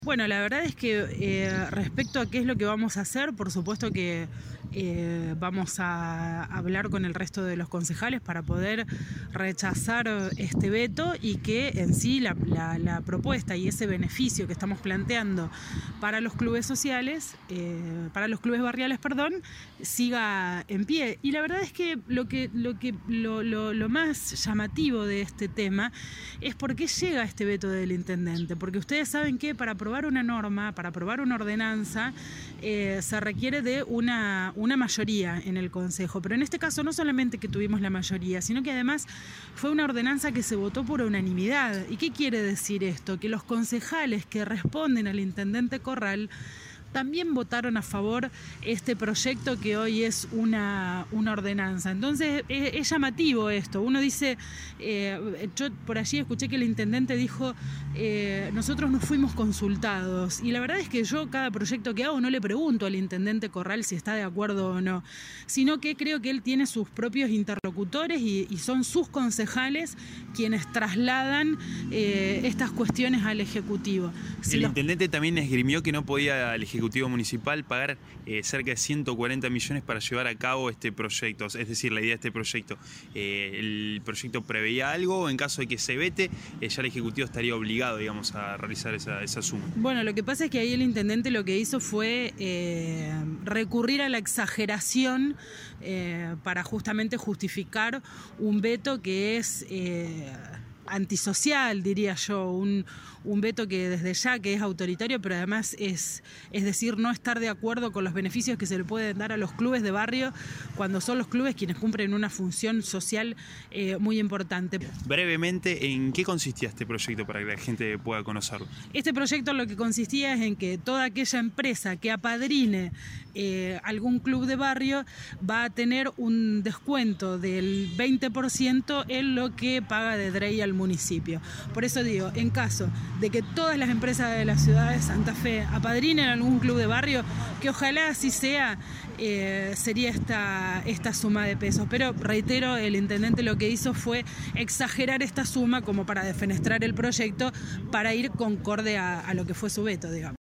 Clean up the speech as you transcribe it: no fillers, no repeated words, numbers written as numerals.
Bueno, la verdad es que respecto a qué es lo que vamos a hacer, por supuesto que vamos a hablar con el resto de los concejales para poder rechazar este veto y que en sí la propuesta y ese beneficio que estamos planteando para los clubes sociales, para los clubes barriales, perdón, siga en pie. Y la verdad es que lo más llamativo de este tema es por qué llega este veto del intendente, porque ustedes saben que para aprobar una norma, para aprobar una ordenanza, se requiere de una mayoría en el Consejo, pero en este caso no solamente que tuvimos la mayoría, sino que además fue una ordenanza que se votó por unanimidad. ¿Y qué quiere decir esto? Que los concejales que responden al intendente Corral también votaron a favor este proyecto que hoy es una ordenanza. Entonces es llamativo esto. Uno dice, yo por allí escuché que el intendente dijo, nosotros no fuimos consultados. Y la verdad es que yo cada proyecto que hago no le pregunto al intendente Corral si está de acuerdo o no, sino que creo que él tiene sus propios interlocutores y son sus concejales quienes trasladan estas cuestiones al Ejecutivo. Si el intendente también esgrimió que no podía el Ejecutivo Municipal pagar cerca de 140 millones para llevar a cabo este proyecto, es decir, la idea de este proyecto. ¿El proyecto preveía algo o en caso de que se vete, ya el Ejecutivo estaría obligado, digamos, a realizar esa suma? Bueno, lo que pasa es que ahí el intendente lo que hizo fue recurrir a la exageración para justamente justificar un veto que es antisocial, diría yo, un veto que desde ya que es autoritario, pero además es decir, no estar de acuerdo con los beneficios que se le pueden dar a los clubes de barrio cuando son los clubes quienes cumplen una función social muy importante. Brevemente, ¿en qué consistía este proyecto para que la gente pueda conocerlo? Este proyecto lo que consistía es en que toda aquella empresa que apadrine algún club de barrio va a tener un descuento del 20% en lo que paga de DREI al municipio. Por eso digo, en caso de que todas las empresas de la ciudad de Santa Fe apadrinen algún club de barrio, que ojalá así sea, sería esta suma de pesos. Pero reitero, el intendente lo que hizo fue exagerar esta suma como para defenestrar el proyecto para ir concorde a lo que fue su veto, digamos.